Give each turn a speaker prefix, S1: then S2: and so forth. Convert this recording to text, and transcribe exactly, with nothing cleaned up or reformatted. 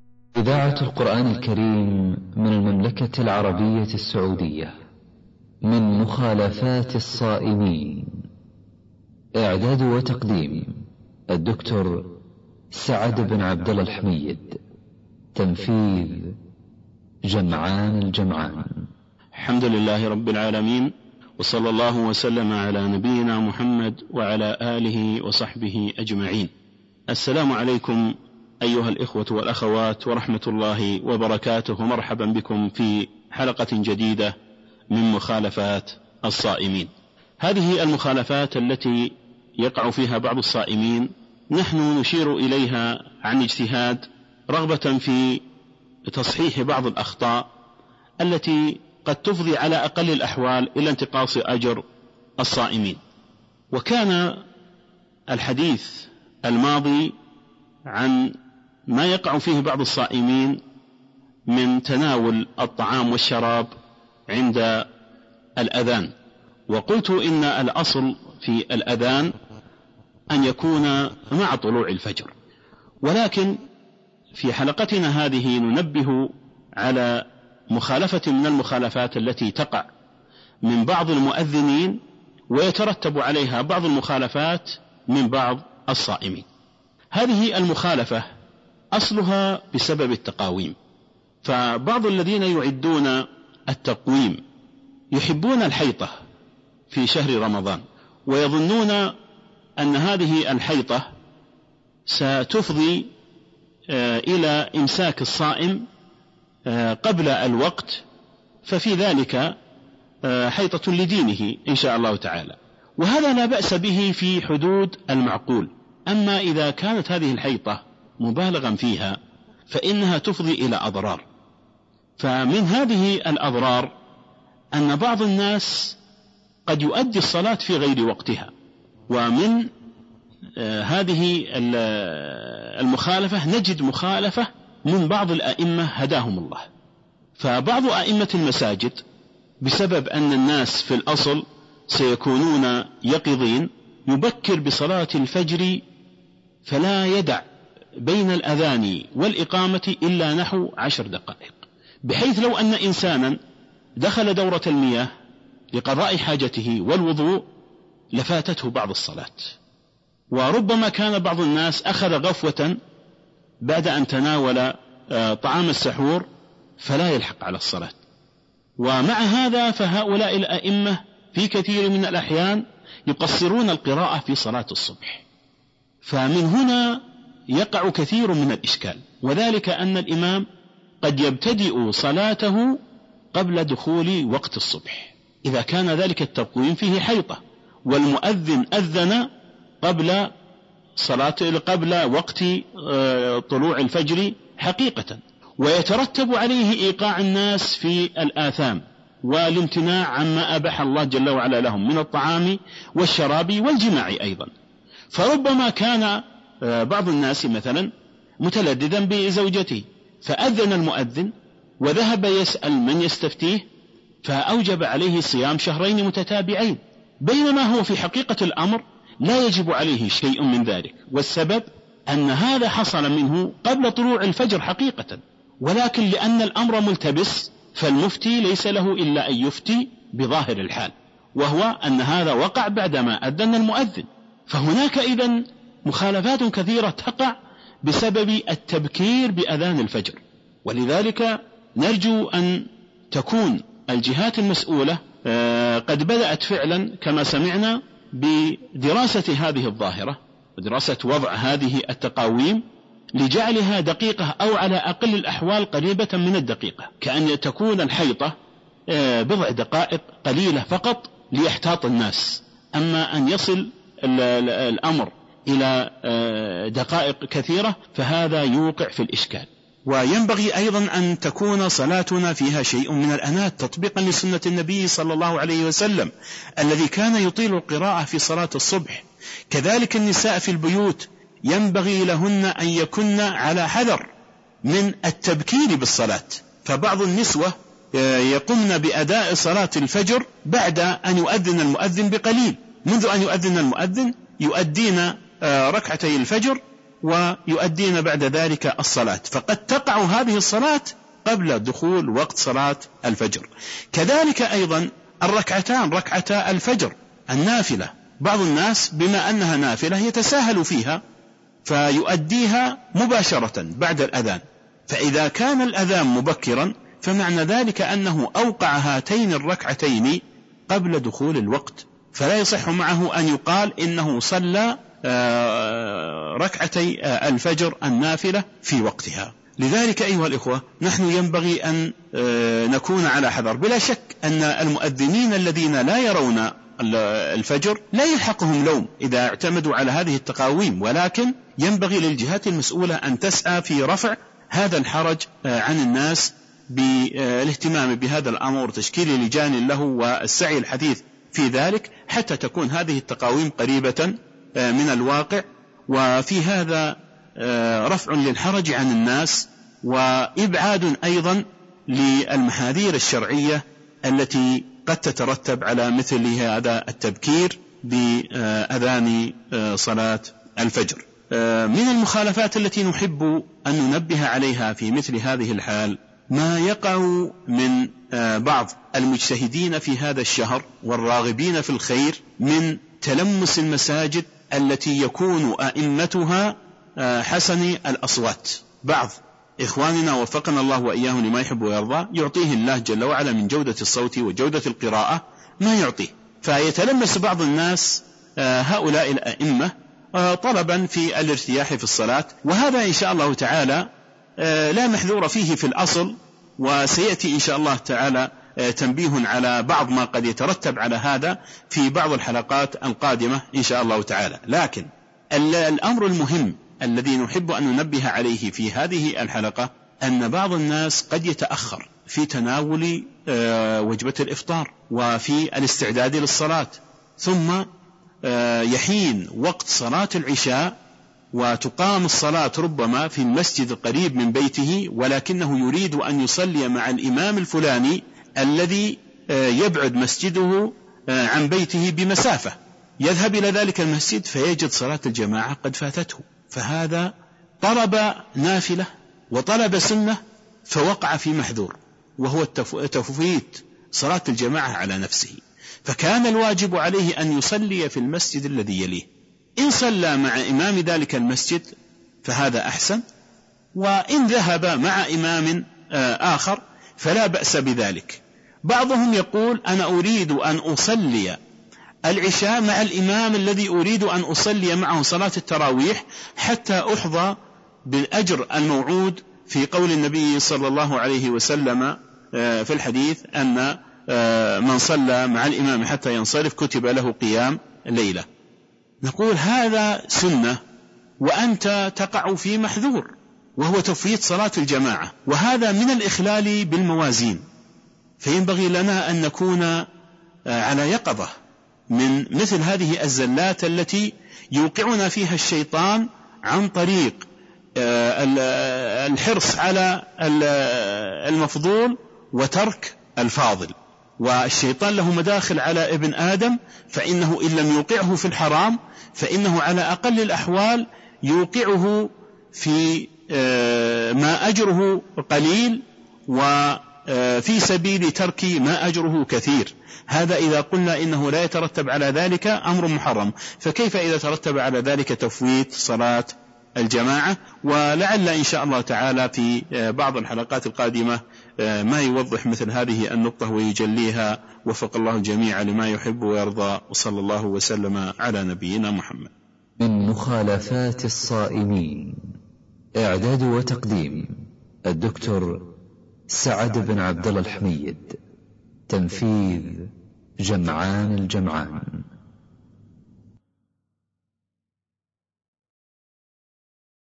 S1: إذاعة القرآن الكريم من المملكة العربية السعودية، من مخالفات الصائمين. إعداد وتقديم الدكتور سعد بن عبد الله الحميد. تنفيذ جمعان الجمعان.
S2: الحمد لله رب العالمين، وصلى الله وسلم على نبينا محمد وعلى آله وصحبه أجمعين. السلام عليكم أيها الإخوة والأخوات ورحمة الله وبركاته، ومرحبا بكم في حلقة جديدة من مخالفات الصائمين. هذه المخالفات التي يقع فيها بعض الصائمين نحن نشير إليها عن اجتهاد، رغبة في تصحيح بعض الأخطاء التي قد تفضي على أقل الأحوال إلى انتقاص أجر الصائمين. وكان الحديث الماضي عن ما يقع فيه بعض الصائمين من تناول الطعام والشراب عند الأذان، وقلت إن الأصل في الأذان أن يكون مع طلوع الفجر، ولكن في حلقتنا هذه ننبه على مخالفة من المخالفات التي تقع من بعض المؤذنين، ويترتب عليها بعض المخالفات من بعض الصائمين. هذه المخالفة أصلها بسبب التقاويم، فبعض الذين يعدون التقويم يحبون الحيطة في شهر رمضان، ويظنون أن هذه الحيطة ستفضي إلى إمساك الصائم قبل الوقت، ففي ذلك حيطة لدينه إن شاء الله تعالى، وهذا لا بأس به في حدود المعقول. أما إذا كانت هذه الحيطة مبالغا فيها فإنها تفضي إلى أضرار. فمن هذه الأضرار أن بعض الناس قد يؤدي الصلاة في غير وقتها، ومن هذه المخالفة نجد مخالفة من بعض الأئمة هداهم الله. فبعض أئمة المساجد بسبب أن الناس في الأصل سيكونون يقظين يبكر بصلاة الفجر، فلا يدع بين الأذان والإقامة إلا نحو عشر دقائق، بحيث لو أن إنسانا دخل دورة المياه لقضاء حاجته والوضوء لفاتته بعض الصلاة. وربما كان بعض الناس أخذ غفوة بعد أن تناول طعام السحور فلا يلحق على الصلاة. ومع هذا فهؤلاء الأئمة في كثير من الأحيان يقصرون القراءة في صلاة الصبح. فمن هنا يقع كثير من الإشكال، وذلك أن الإمام قد يبتدئ صلاته قبل دخول وقت الصبح إذا كان ذلك التقويم فيه حيطة، والمؤذن أذن قبل صلاة قبل وقت طلوع الفجر حقيقة، ويترتب عليه إيقاع الناس في الآثام والامتناع عما أباح الله جل وعلا لهم من الطعام والشراب والجماع أيضا. فربما كان بعض الناس مثلا متلذذا بزوجته فأذن المؤذن وذهب يسأل من يستفتيه فأوجب عليه صيام شهرين متتابعين، بينما هو في حقيقة الأمر لا يجب عليه شيء من ذلك، والسبب أن هذا حصل منه قبل طلوع الفجر حقيقة، ولكن لأن الأمر ملتبس فالمفتي ليس له إلا أن يفتي بظاهر الحال، وهو أن هذا وقع بعدما أذن المؤذن. فهناك إذن مخالفات كثيرة تقع بسبب التبكير بأذان الفجر، ولذلك نرجو أن تكون الجهات المسؤولة قد بدأت فعلا كما سمعنا بدراسة هذه الظاهرة ودراسة وضع هذه التقاويم لجعلها دقيقة أو على أقل الأحوال قريبة من الدقيقة، كأن تكون الحيطة بضع دقائق قليلة فقط ليحتاط الناس. أما أن يصل الأمر إلى دقائق كثيرة فهذا يوقع في الإشكال. وينبغي أيضا أن تكون صلاتنا فيها شيء من الأنات تطبيقا لسنة النبي صلى الله عليه وسلم الذي كان يطيل القراءة في صلاة الصبح. كذلك النساء في البيوت ينبغي لهن أن يكن على حذر من التبكير بالصلاة، فبعض النسوة يقومن بأداء صلاة الفجر بعد أن يؤذن المؤذن بقليل، منذ أن يؤذن المؤذن يؤدين ركعتي الفجر ويؤدين بعد ذلك الصلاة، فقد تقع هذه الصلاة قبل دخول وقت صلاة الفجر. كذلك أيضا الركعتان، ركعتا الفجر النافلة، بعض الناس بما أنها نافلة يتساهل فيها فيؤديها مباشرة بعد الأذان، فإذا كان الأذان مبكرا فمعنى ذلك أنه أوقع هاتين الركعتين قبل دخول الوقت، فلا يصح معه أن يقال إنه صلى ركعتي الفجر النافلة في وقتها. لذلك أيها الإخوة نحن ينبغي أن نكون على حذر. بلا شك أن المؤذنين الذين لا يرون الفجر لا يلحقهم لوم إذا اعتمدوا على هذه التقاويم، ولكن ينبغي للجهات المسؤولة أن تسعى في رفع هذا الحرج عن الناس بالاهتمام بهذا الأمر، تشكيل لجان له والسعي الحثيث في ذلك حتى تكون هذه التقاويم قريبة من الواقع، وفي هذا رفع للحرج عن الناس وإبعاد أيضا للمحاذير الشرعية التي قد تترتب على مثل هذا التبكير بأذان صلاة الفجر. من المخالفات التي نحب أن ننبه عليها في مثل هذه الحال ما يقع من بعض المجتهدين في هذا الشهر والراغبين في الخير من تلمس المساجد التي يكون أئمتها حسن الأصوات. بعض إخواننا وفقنا الله وإياهم لما يحب ويرضى يعطيه الله جل وعلا من جودة الصوت وجودة القراءة ما يعطيه، فيتلمس بعض الناس هؤلاء الأئمة طلبا في الارتياح في الصلاة، وهذا إن شاء الله تعالى لا محذور فيه في الأصل، وسيأتي إن شاء الله تعالى تنبيه على بعض ما قد يترتب على هذا في بعض الحلقات القادمة إن شاء الله تعالى. لكن الأمر المهم الذي نحب أن ننبه عليه في هذه الحلقة أن بعض الناس قد يتأخر في تناول وجبة الإفطار وفي الاستعداد للصلاة، ثم يحين وقت صلاة العشاء وتقام الصلاة ربما في المسجد القريب من بيته، ولكنه يريد أن يصلي مع الإمام الفلاني الذي يبعد مسجده عن بيته بمسافة، يذهب إلى ذلك المسجد فيجد صلاة الجماعة قد فاتته، فهذا طلب نافلة وطلب سنة فوقع في محذور وهو تفويت صلاة الجماعة على نفسه، فكان الواجب عليه أن يصلي في المسجد الذي يليه. إن صلى مع إمام ذلك المسجد فهذا أحسن، وإن ذهب مع إمام آخر فلا بأس بذلك. بعضهم يقول أنا أريد أن أصلي العشاء مع الإمام الذي أريد أن أصلي معه صلاة التراويح حتى أحظى بالأجر الموعود في قول النبي صلى الله عليه وسلم في الحديث أن من صلى مع الإمام حتى ينصرف كتب له قيام ليلة. نقول هذا سنة وأنت تقع في محذور وهو تفويت صلاة الجماعة، وهذا من الإخلال بالموازين، فينبغي لنا أن نكون على يقظة من مثل هذه الزلات التي يوقعنا فيها الشيطان عن طريق الحرص على المفضول وترك الفاضل. والشيطان له مداخل على ابن آدم، فإنه إن لم يوقعه في الحرام فإنه على أقل الأحوال يوقعه في ما أجره قليل وفي سبيل ترك ما أجره كثير. هذا إذا قلنا إنه لا يترتب على ذلك أمر محرم، فكيف إذا ترتب على ذلك تفويت صلاة الجماعة؟ ولعل إن شاء الله تعالى في بعض الحلقات القادمة ما يوضح مثل هذه النقطة ويجليها. وفق الله الجميع لما يحب ويرضى، وصلى الله وسلم على نبينا محمد.
S1: من مخالفات الصائمين، إعداد وتقديم الدكتور سعد بن عبد الله الحميد، تنفيذ جمعان الجمعان.